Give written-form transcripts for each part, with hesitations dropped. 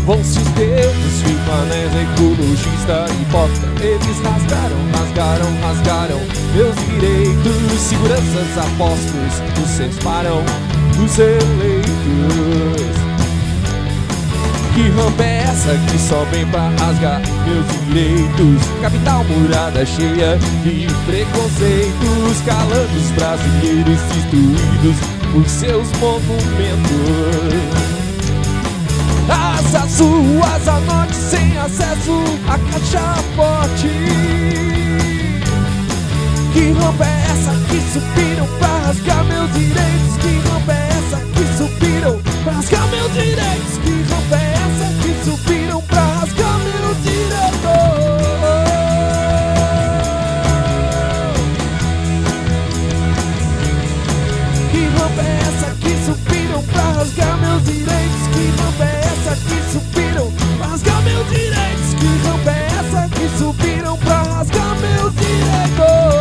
Vão-se os dedos, filmanés, ecologista, hipócrita. Eles rasgaram meus direitos. Seguranças, apostos, os separam dos eleitos. Que rampa é essa que só vem pra rasgar meus direitos? Capital murada cheia de preconceitos, calando os brasileiros destruídos por seus monumentos. As ruas à noite sem acesso à caixa forte. Que rampa é essa que subiram pra rasgar meus direitos? Que rampa é essa que subiram pra rasgar meus direitos? Que rampa é essa que subiram pra rasgar meus direitos? Que rampa é essa que subiram pra rasgar meus direitos? Que rampa é essa que subiram pra rasgar meus direitos? Que rampa é essa que subiram pra rasgar meus direitos?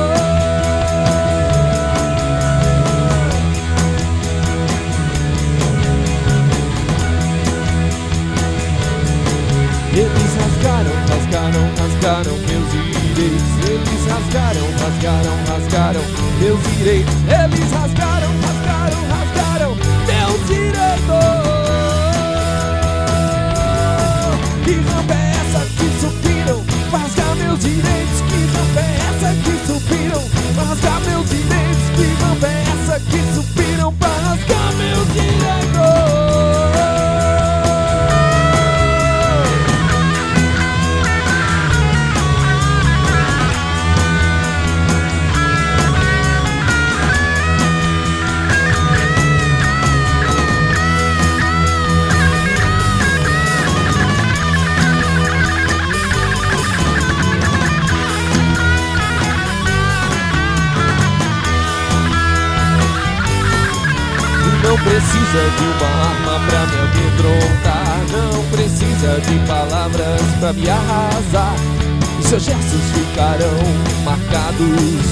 Eles rasgaram meus direitos. Eles rasgaram meus direitos. Eles rasgaram meus direitos. Que rampa é essa que subiram pra rasgar meus direitos? Que rampa é essa que subiram pra rasgar meus direitos? Que rampa é essa que subiram pra rasgar meus direitos? Não precisa de uma arma pra me amedrontar. Não precisa de palavras pra me arrasar. Os seus gestos ficarão marcados